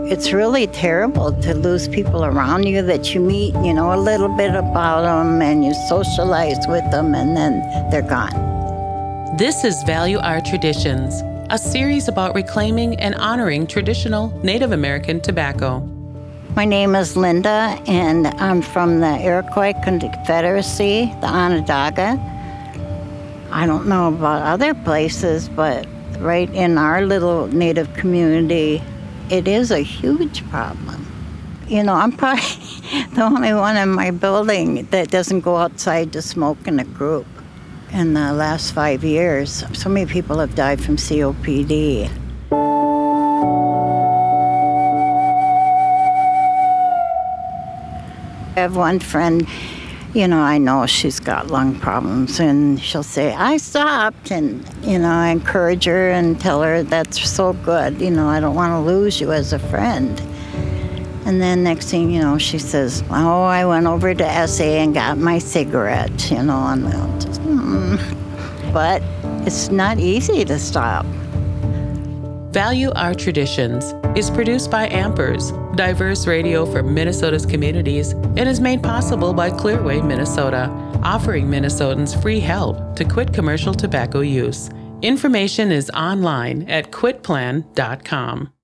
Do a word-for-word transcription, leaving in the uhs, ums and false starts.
It's really terrible to lose people around you that you meet, you know, a little bit about them and you socialize with them and then they're gone. This is Value Our Traditions, a series about reclaiming and honoring traditional Native American tobacco. My name is Linda, and I'm from the Iroquois Confederacy, the Onondaga. I don't know about other places, but right in our little Native community, it is a huge problem. You know, I'm probably the only one in my building that doesn't go outside to smoke in a group. In the last five years, so many people have died from C O P D. I have one friend, you know, I know she's got lung problems, and she'll say, I stopped, and, you know, I encourage her and tell her that's so good, you know, I don't want to lose you as a friend. And then next thing you know, she says, oh, I went over to S A and got my cigarette, you know, and I'll just, hmm. But it's not easy to stop. Value Our Traditions is produced by Ampers, diverse radio for Minnesota's communities, and is made possible by Clearway, Minnesota, offering Minnesotans free help to quit commercial tobacco use. Information is online at quit plan dot com.